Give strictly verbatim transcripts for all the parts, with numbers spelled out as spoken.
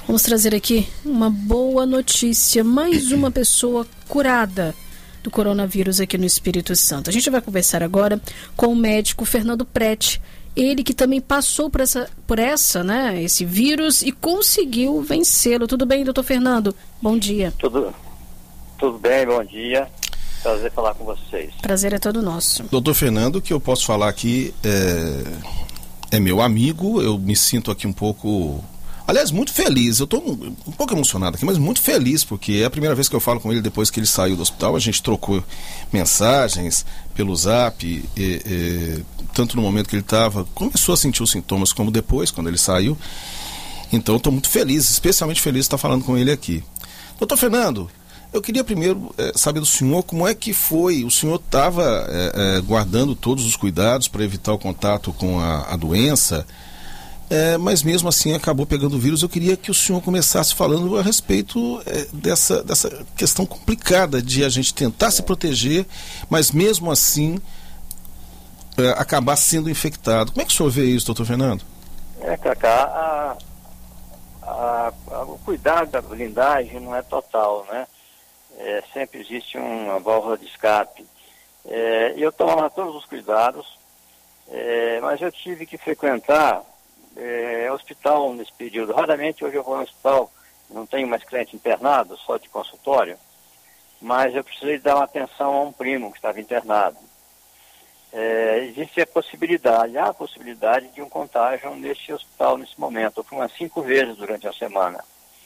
Vamos trazer aqui uma boa notícia. Mais uma pessoa curada do coronavírus aqui no Espírito Santo. A gente vai conversar agora com o médico Fernando Prete. Ele que também passou por essa, por essa, né, esse vírus e conseguiu vencê-lo. Tudo bem, doutor Fernando? Bom dia. Tudo, tudo bem, bom dia. Prazer falar com vocês. Prazer é todo nosso. Doutor Fernando, que eu posso falar aqui é, é meu amigo. Eu me sinto aqui um pouco... Aliás, muito feliz, eu estou um, um pouco emocionado aqui, mas muito feliz, porque é a primeira vez que eu falo com ele depois que ele saiu do hospital. A gente trocou mensagens pelo zap, e, e, tanto no momento que ele estava, começou a sentir os sintomas, como depois, quando ele saiu. Então, estou muito feliz, especialmente feliz de estar falando com ele aqui. Doutor Fernando, eu queria primeiro é, saber do senhor como é que foi. O senhor estava é, é, guardando todos os cuidados para evitar o contato com a, a doença, É, mas mesmo assim acabou pegando o vírus. Eu queria que o senhor começasse falando a respeito é, dessa, dessa questão complicada de a gente tentar se proteger, mas mesmo assim é, acabar sendo infectado. Como é que o senhor vê isso, doutor Fernando? É, Cacá, a, a, a, o cuidado da blindagem não é total, né? É, sempre existe uma válvula de escape. É, eu tomava todos os cuidados, é, mas eu tive que frequentar É, hospital nesse período. Raramente hoje eu vou no hospital, não tenho mais cliente internado, só de consultório, mas eu precisei dar uma atenção a um primo que estava internado. É, existe a possibilidade, há a possibilidade de um contágio nesse hospital nesse momento. Eu fui umas cinco vezes durante a semana.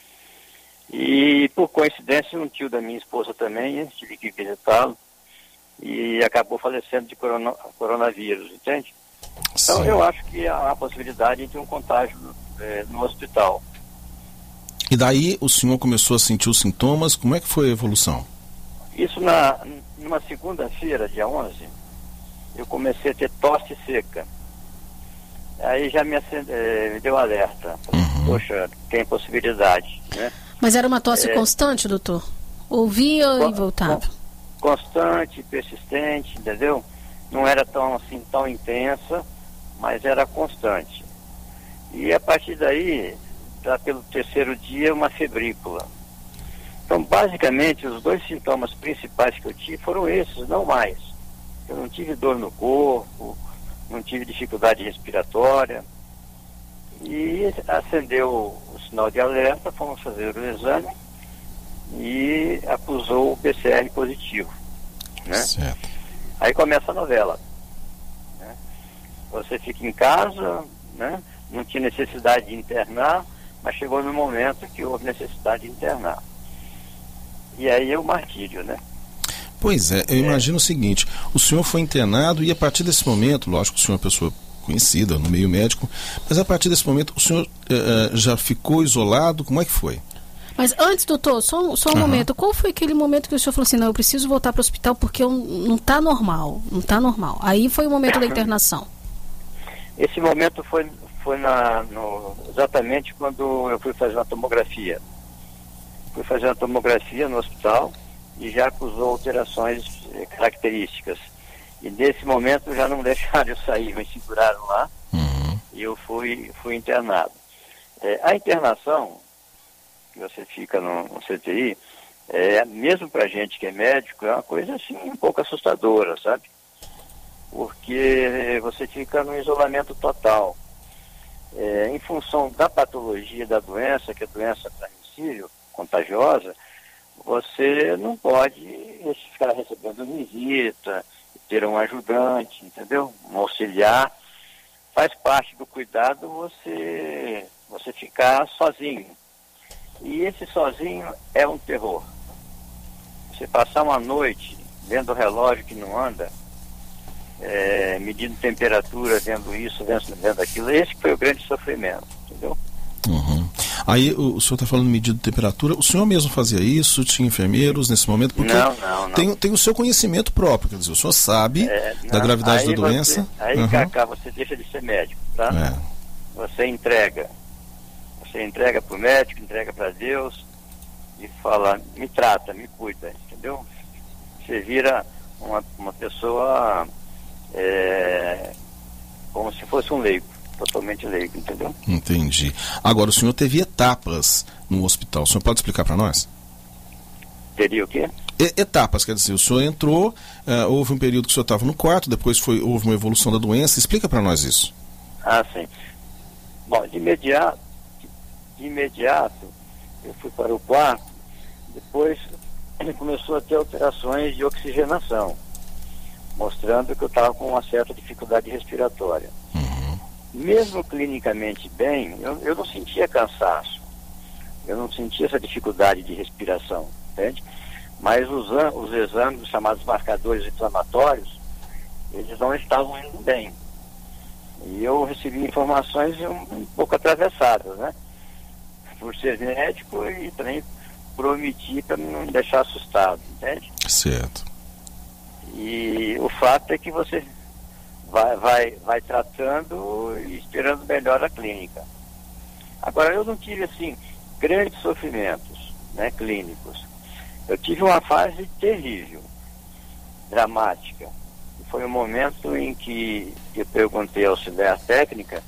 E por coincidência um tio da minha esposa também, tive que visitá-lo e acabou falecendo de corona, coronavírus, entende? Então, eu acho que há a possibilidade de um contágio é, no hospital. E daí o senhor começou a sentir os sintomas. Como é que foi a evolução? Isso na numa segunda-feira, dia onze, eu comecei a ter tosse seca. Aí já me, acende, é, me deu alerta. Uhum. Poxa, tem possibilidade, né? Mas era uma tosse é, constante, doutor? Ouvia con- e voltava? Constante, persistente, entendeu? Não era tão assim, tão intensa, mas era constante. E a partir daí, já pelo terceiro dia, uma febrícula. Então, basicamente, os dois sintomas principais que eu tive foram esses, não mais. Eu não tive dor no corpo, não tive dificuldade respiratória. E acendeu o sinal de alerta, fomos fazer o exame e acusou o P C R positivo, né? Certo. Aí começa a novela, né? Você fica em casa, né? Não tinha necessidade de internar, mas chegou no momento que houve necessidade de internar. E aí é o martírio, né? Pois é, eu é. imagino o seguinte: o senhor foi internado e a partir desse momento, lógico que o senhor é uma pessoa conhecida no meio médico, mas a partir desse momento o senhor uh, já ficou isolado? Como é que foi? Mas antes, doutor, só, só um uhum. momento. Qual foi aquele momento que o senhor falou assim, não, eu preciso voltar para o hospital porque eu, não está normal, não está normal. Aí foi o momento da internação. Esse momento foi, foi na, no, exatamente quando eu fui fazer uma tomografia. Fui fazer uma tomografia no hospital e já acusou alterações eh, características. E nesse momento já não deixaram eu sair, me seguraram lá uhum. e eu fui, fui internado. É, a internação que você fica no, no C T I, é, mesmo para gente que é médico, é uma coisa assim um pouco assustadora, sabe? Porque você fica no isolamento total. É, em função da patologia da doença, que é doença transmissível, contagiosa, você não pode ficar recebendo visita, ter um ajudante, entendeu? Um auxiliar. Faz parte do cuidado você, você ficar sozinho. E esse sozinho é um terror. Você passar uma noite vendo o relógio que não anda, é, medindo temperatura, vendo isso, vendo, vendo aquilo, esse foi o grande sofrimento, entendeu? Uhum. Aí o, o senhor está falando medindo temperatura, o senhor mesmo fazia isso? Tinha enfermeiros nesse momento? Porque não, não, não. Tem, tem o seu conhecimento próprio, quer dizer, o senhor sabe é, da gravidade da doença. Você, aí, uhum. Cacá, você deixa de ser médico, tá? É. Você entrega. Você entrega para o médico, entrega para Deus e fala, me trata, me cuida, entendeu? Você vira uma, uma pessoa é, como se fosse um leigo. totalmente leigo, entendeu? Entendi. Agora, o senhor teve etapas no hospital. O senhor pode explicar para nós? Teria o quê? E- etapas, quer dizer, o senhor entrou, uh, houve um período que o senhor estava no quarto, depois foi, houve uma evolução da doença. Explica para nós isso. Ah, sim. Bom, de imediato, de imediato, eu fui para o quarto, depois ele começou a ter alterações de oxigenação, mostrando que eu estava com uma certa dificuldade respiratória. Uhum. Mesmo clinicamente bem, eu, eu não sentia cansaço, eu não sentia essa dificuldade de respiração, entende? Mas os, os exames, os chamados marcadores inflamatórios, eles não estavam indo bem. E eu recebi informações um, um pouco atravessadas, né? Por ser médico e também por omitir para não me deixar assustado, entende? Certo. E o fato é que você vai, vai, vai tratando e esperando melhor a clínica. Agora, eu não tive, assim, grandes sofrimentos, né, clínicos. Eu tive uma fase terrível, dramática. Foi um momento em que eu perguntei ao auxiliar técnica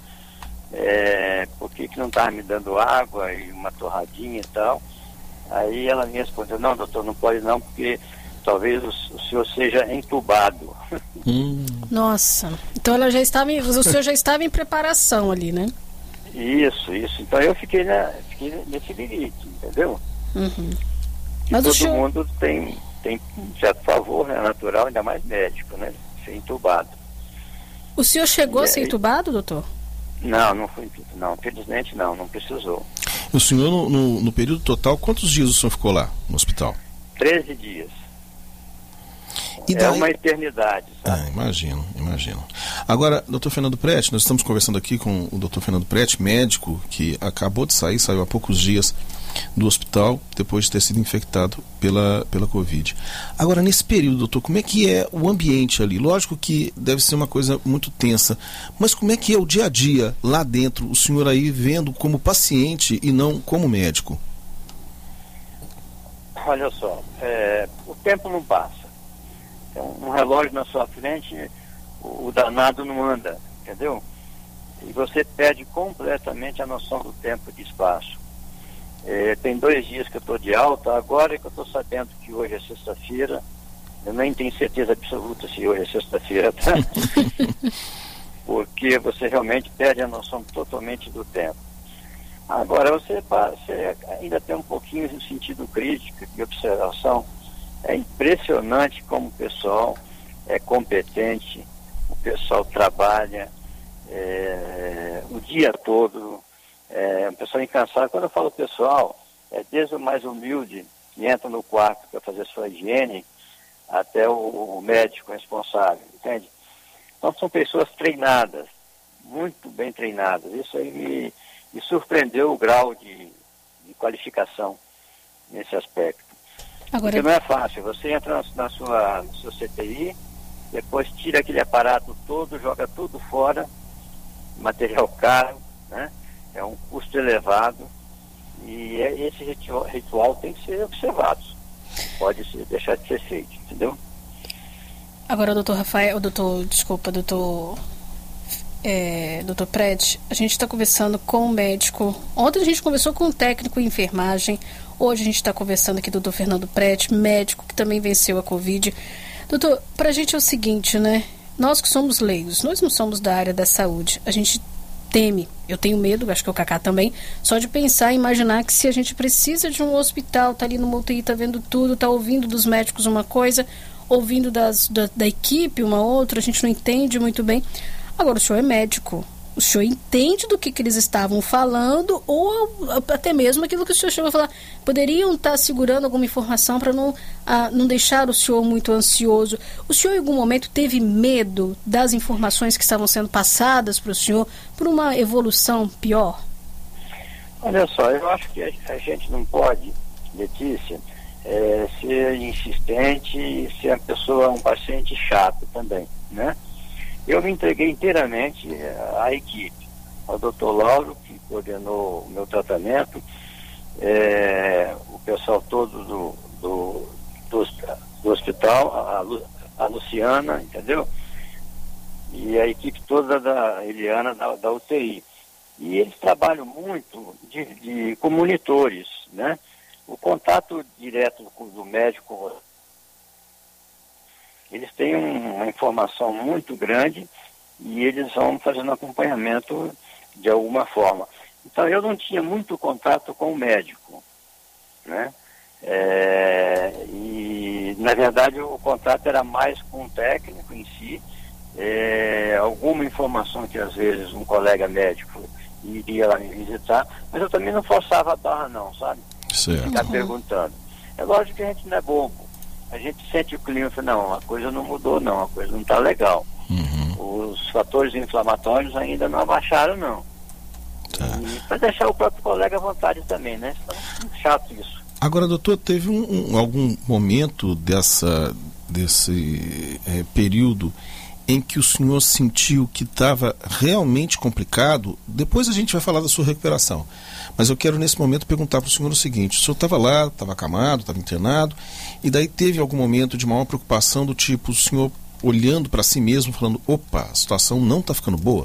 é, por que, que não estava me dando água e uma torradinha e tal. Aí ela me respondeu, não, doutor, não pode não, porque talvez o, o senhor seja entubado. Hum. Nossa, então ela já estava em, o senhor já estava em preparação ali, né? Isso, isso. Então eu fiquei, na, fiquei nesse limite, entendeu? Uhum. E Mas todo o senhor... mundo tem, tem um certo favor, né, natural, ainda mais médico, né? Ser entubado. O senhor chegou E a ser aí... entubado, doutor? Não, não fui, não, felizmente não, não precisou. O senhor, no, no, no período total, quantos dias o senhor ficou lá, no hospital? treze dias. E É daí... uma eternidade, sabe? Ah, imagino, imagino. Agora, doutor Fernando Prete, nós estamos conversando aqui com o doutor Fernando Prete, médico que acabou de sair, saiu há poucos dias do hospital, depois de ter sido infectado pela, pela Covid. Agora, nesse período, doutor, como é que é o ambiente ali? Lógico que deve ser uma coisa muito tensa, mas como é que é o dia a dia lá dentro, o senhor aí vendo como paciente e não como médico? Olha só, é, o tempo não passa. Tem um relógio na sua frente, o, o danado não anda, entendeu? E você perde completamente a noção do tempo e de espaço. É, tem dois dias que eu estou de alta, agora é que eu estou sabendo que hoje é sexta-feira. Eu nem tenho certeza absoluta se hoje é sexta-feira, tá? Porque você realmente perde a noção totalmente do tempo. Agora, você, você ainda tem um pouquinho de sentido crítico e observação. É impressionante como o pessoal é competente, o pessoal trabalha é, o dia todo. É um pessoal incansável. Quando eu falo pessoal, é desde o mais humilde, que entra no quarto para fazer sua higiene, até o, o médico responsável, entende? Então são pessoas treinadas, muito bem treinadas. Isso aí me, me surpreendeu o grau de, de qualificação nesse aspecto. Agora... Porque não é fácil. Você entra na, na sua, no seu C T I, depois tira aquele aparato todo, joga tudo fora, material caro, né? É um custo elevado e esse ritual, ritual tem que ser observado. Pode ser, deixar de ser feito, entendeu? Agora, doutor Rafael, doutor, desculpa, doutor, é, doutor Prete, a gente está conversando com o médico. Ontem a gente conversou com o técnico em enfermagem. Hoje a gente está conversando aqui com o doutor Fernando Prete, médico que também venceu a Covid. Doutor, para a gente é o seguinte, né? Nós que somos leigos, nós não somos da área da saúde. A gente teme, eu tenho medo, acho que o Cacá também, só de pensar e imaginar que se a gente precisa de um hospital, tá ali no U T I, tá vendo tudo, tá ouvindo dos médicos uma coisa, ouvindo das, da, da equipe uma outra, a gente não entende muito bem. Agora, o senhor é médico, o senhor entende do que, que eles estavam falando ou até mesmo aquilo que o senhor chegou a falar. Poderiam estar segurando alguma informação para não, ah, não deixar o senhor muito ansioso. O senhor em algum momento teve medo das informações que estavam sendo passadas para o senhor por uma evolução pior? Olha só, eu acho que a gente não pode, Letícia, é, ser insistente e ser uma pessoa, um paciente chato também, né? Eu me entreguei inteiramente à equipe, ao doutor Lauro, que coordenou o meu tratamento, é, o pessoal todo do, do, do, do hospital, a, a Luciana, entendeu? e a equipe toda da Eliana da, da U T I. E eles trabalham muito de, de, com monitores, né? O contato direto do médico, eles têm um, uma informação muito grande e eles vão fazendo acompanhamento de alguma forma. Então eu não tinha muito contato com o médico, né? É, e na verdade o contato era mais com o técnico em si, é, alguma informação que às vezes um colega médico iria lá me visitar, mas eu também não forçava a barra não, sabe? Certo. Ficar perguntando. É lógico que a gente não é bobo. A gente sente o clima e fala, não, a coisa não mudou não, a coisa não está legal. Uhum. Os fatores inflamatórios ainda não abaixaram não. Tá. E para deixar o próprio colega à vontade também, né? Então, chato isso. Agora, doutor, teve um, um, algum momento dessa, desse é, período em que o senhor sentiu que estava realmente complicado? Depois a gente vai falar da sua recuperação. Mas eu quero nesse momento perguntar para o senhor o seguinte: o senhor estava lá, estava acamado, estava internado, e daí teve algum momento de maior preocupação do tipo, o senhor olhando para si mesmo, falando, opa, a situação não está ficando boa?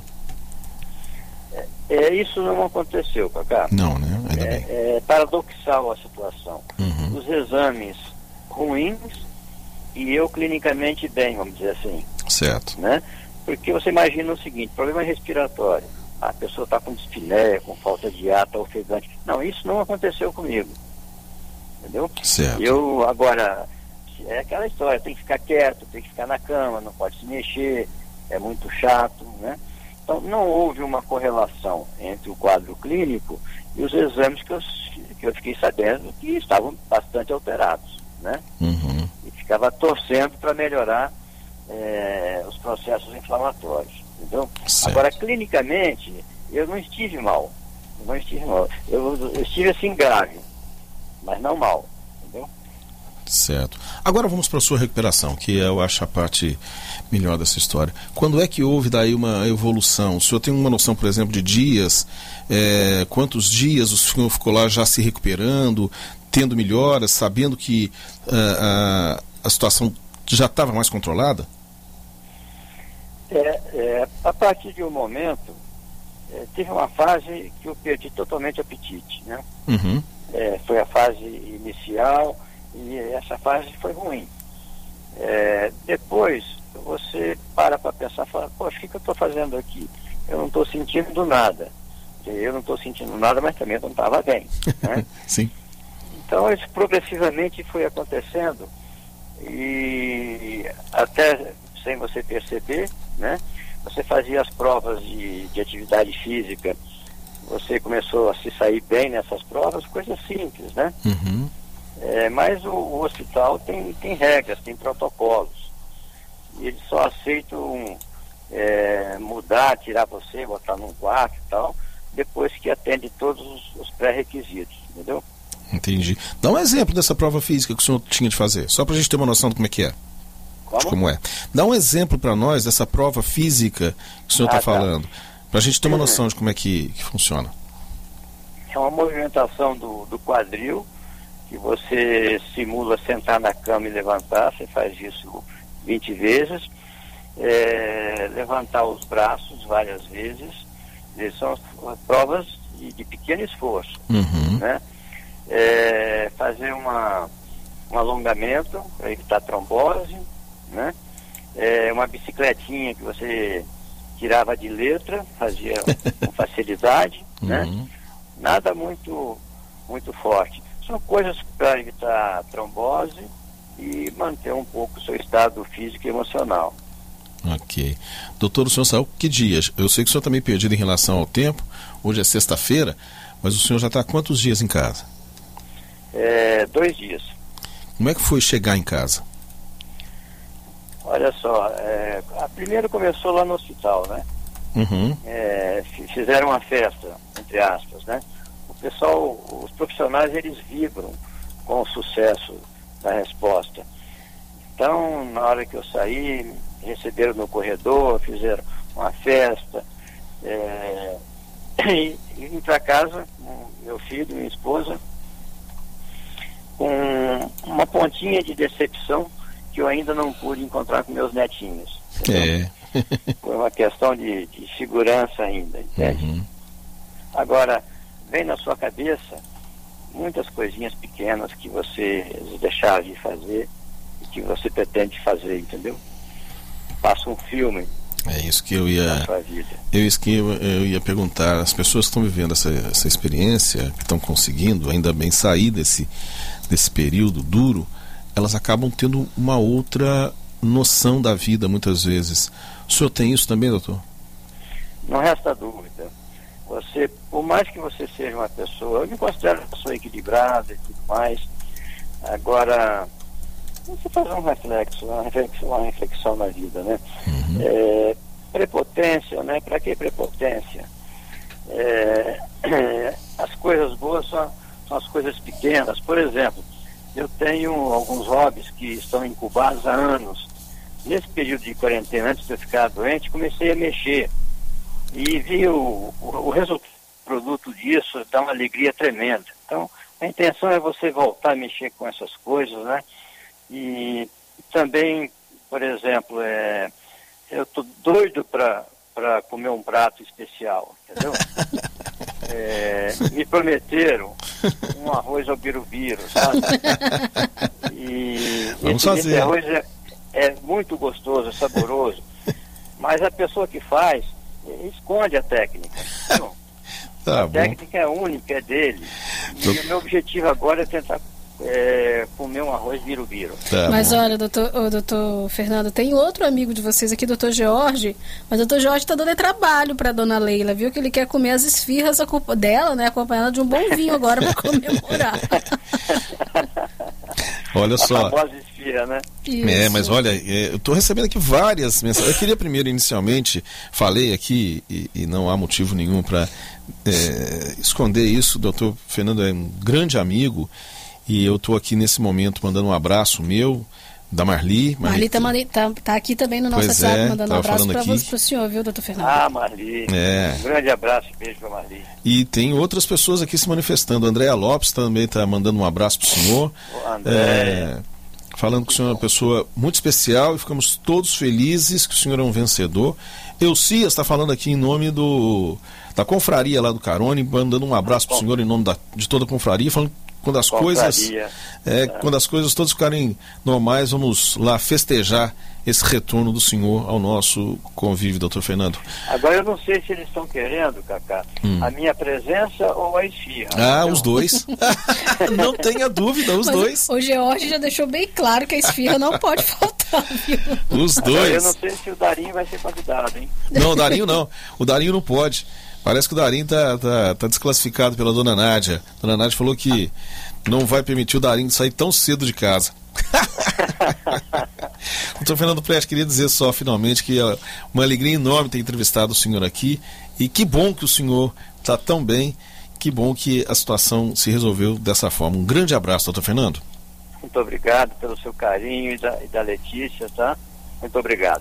É, é, isso não aconteceu, Cacá. Não, né? Ainda é, bem. É paradoxal a situação. Uhum. Os exames ruins e eu clinicamente bem, vamos dizer assim. Certo. Né? Porque você imagina o seguinte, problema respiratório, a pessoa está com dispneia, com falta de ar, está ofegante. Não, isso não aconteceu comigo. Entendeu? Certo. Eu, agora, é aquela história, tem que ficar quieto, tem que ficar na cama, não pode se mexer, é muito chato, né? Então, não houve uma correlação entre o quadro clínico e os exames que eu, que eu fiquei sabendo que estavam bastante alterados, né? Uhum. E ficava torcendo para melhorar é, os processos inflamatórios, entendeu? Certo. Agora, clinicamente, eu não estive mal, eu não estive mal, eu, eu estive assim grave, mas não mal, entendeu? Certo. Agora vamos para a sua recuperação, que eu acho a parte melhor dessa história. Quando é que houve daí uma evolução? O senhor tem uma noção, por exemplo, de dias? É, quantos dias o senhor ficou lá já se recuperando, tendo melhoras, sabendo que uh, a, a situação já estava mais controlada? É, é, a partir de um momento, é, teve uma fase que eu perdi totalmente o apetite, né? Uhum. É, foi a fase inicial e essa fase foi ruim. É, depois você para para pensar, fala, poxa, o que, que eu estou fazendo aqui? Eu não estou sentindo nada. Eu não estou sentindo nada, mas também não estava bem, né? Sim. Então isso progressivamente foi acontecendo e até sem você perceber, né? Você fazia as provas de, de atividade física, você começou a se sair bem nessas provas, coisas simples, né? Uhum. É, mas o, o hospital tem, tem regras, tem protocolos. E eles só aceitam é, mudar, tirar você, botar num quarto e tal, depois que atende todos os, os pré-requisitos, entendeu? Entendi. Dá um exemplo dessa prova física que o senhor tinha de fazer, só pra gente ter uma noção de como é que é. Como? De como é. Dá um exemplo para nós dessa prova física que o senhor está ah, falando, tá. Pra gente ter uma noção de como é que, que funciona. É uma movimentação do, do quadril, que você simula sentar na cama e levantar, você faz isso vinte vezes, é, levantar os braços várias vezes, são provas de, de pequeno esforço, uhum. né? É, fazer uma, um alongamento para evitar trombose, né? É, uma bicicletinha que você tirava de letra, fazia com facilidade, uhum. né? Nada muito, muito forte. São coisas para evitar trombose e manter um pouco o seu estado físico e emocional. Ok. Doutor, o senhor saiu que dias? Eu sei que o senhor está meio perdido em relação ao tempo. Hoje é sexta-feira, mas o senhor já está há quantos dias em casa? É, dois dias. Como é que foi chegar em casa? Olha só, é, a primeiro começou lá no hospital, né? Uhum. É, fizeram uma festa, entre aspas, né? O pessoal, os profissionais, eles vibram com o sucesso da resposta. Então, na hora que eu saí, receberam no corredor, fizeram uma festa, é, e, e vim para casa, meu filho, minha esposa, com uma pontinha de decepção que eu ainda não pude encontrar com meus netinhos. É. Por uma questão de, de segurança ainda, entende? Uhum. Agora, vem na sua cabeça muitas coisinhas pequenas que você deixava de fazer e que você pretende fazer, entendeu? Passa um filme. É isso que eu ia. Na sua vida. Eu, isso que eu, eu ia perguntar. As pessoas que estão vivendo essa, essa experiência, que estão conseguindo, ainda bem, sair desse, desse período duro, elas acabam tendo uma outra noção da vida, muitas vezes. O senhor tem isso também, doutor? Não resta dúvida. Você, por mais que você seja uma pessoa, eu me considero uma pessoa equilibrada e tudo mais, agora, você faz um reflexo, uma reflexão, uma reflexão na vida, né? Uhum. É, prepotência, né? Para que prepotência? É, é, as coisas boas são, são as coisas pequenas. Por exemplo, eu tenho alguns hobbies que estão incubados há anos. Nesse período de quarentena, antes de eu ficar doente, comecei a mexer. E vi o, o, o resultado, o produto disso, dá uma alegria tremenda. Então, a intenção é você voltar a mexer com essas coisas, né? E também, por exemplo, é, eu estou doido para comer um prato especial, entendeu? É, me prometeram um arroz ao birubiru, sabe? E Vamos esse, fazer. esse arroz é, é muito gostoso, saboroso, mas a pessoa que faz esconde a técnica. Então, tá a bom. técnica é única, é dele. E Tô... o meu objetivo agora é tentar é, comer um arroz birubiru. Tá mas bom. olha, doutor, oh, doutor Fernando, tem outro amigo de vocês aqui, doutor George, mas o doutor George está dando trabalho para dona Leila, viu? Que ele quer comer as esfirras dela, né? Acompanhada de um bom vinho agora para comemorar. Olha só. A famosa esfirra, né? Isso. É, mas olha, é, eu estou recebendo aqui várias mensagens. Eu queria primeiro, inicialmente, falei aqui, e, e não há motivo nenhum para é, esconder isso. O doutor Fernando é um grande amigo, e eu estou aqui nesse momento mandando um abraço meu, da Marli. Marli está tá, tá aqui também no nosso Pois WhatsApp, é, mandando um tava abraço falando para aqui. o senhor, viu, doutor Fernando? Ah, Marli. É. Um grande abraço e beijo para Marli. E tem outras pessoas aqui se manifestando. A Andréa Lopes também está mandando um abraço para o senhor. O André. É, falando que o senhor é uma pessoa muito especial e ficamos todos felizes que o senhor é um vencedor. Elcias está falando aqui em nome do da confraria lá do Carone, mandando um abraço para o senhor em nome da, de toda a confraria, falando que quando as coisas é, é. quando as coisas todas ficarem normais, vamos lá festejar esse retorno do senhor ao nosso convívio, doutor Fernando. Agora eu não sei se eles estão querendo, Cacá, hum. a minha presença ou a esfirra. Ah, então... os dois. Não tenha dúvida, os Mas dois. O George já deixou bem claro que a esfirra não pode faltar, viu? Os dois. Agora eu não sei se o Darinho vai ser convidado, hein? Não, o Darinho não. O Darinho não pode. Parece que o Darinho tá, tá, tá desclassificado pela dona Nádia. A dona Nádia falou que não vai permitir o Darinho sair tão cedo de casa. Doutor Fernando Prete, queria dizer só finalmente que é uma alegria enorme ter entrevistado o senhor aqui, e que bom que o senhor está tão bem, que bom que a situação se resolveu dessa forma. Um grande abraço, doutor Fernando. Muito obrigado pelo seu carinho e da, e da Letícia, tá? Muito obrigado.